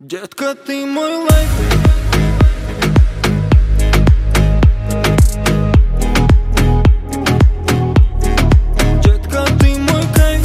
Детка, ты мой лайф. Детка, ты мой кайф.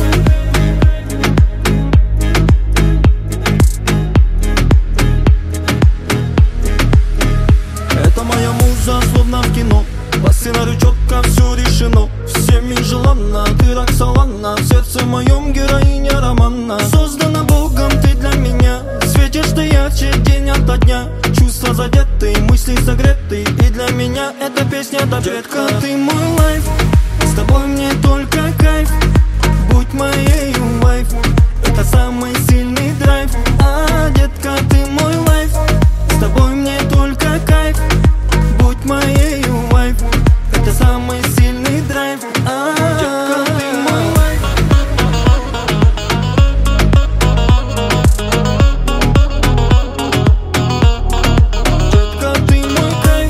Это моя муза, словно в кино. По сценарию четко все решено. Всеми желанна, ты Роксолана. В сердце моем героиня романа. Создана Богом ты для меня. Светишь ты ярче день ото дня. Чувства задеты, мысли согреты. И для меня эта песня таблетка. Ты мой лайф, с тобой мне только кайф. Будь моей вайф, это самый сильный драйв. А, детка, ты мой лайф, с тобой мне только кайф. Будь моей вайф, это самый сильный драйв. А, детка, ты мой лайф. Детка, ты мой кайф.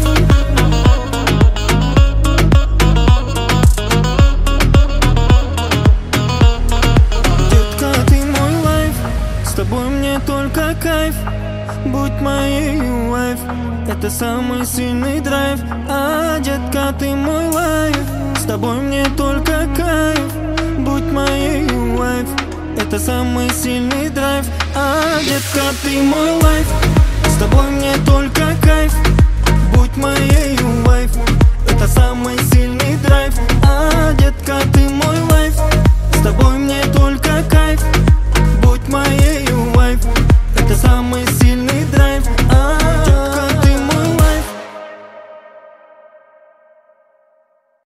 Детка, ты мой лайф, с тобой мне только кайф. Будь моей вайф, это самый сильный драйв. А, детка, ты мой лайф, с тобой мне только кайф. Будь моей вайф, это самый сильный драйв. А, детка, ты мой лайф, с тобой мне только кайф. Будь моей вайф, это самый сильный драйв. А, детка,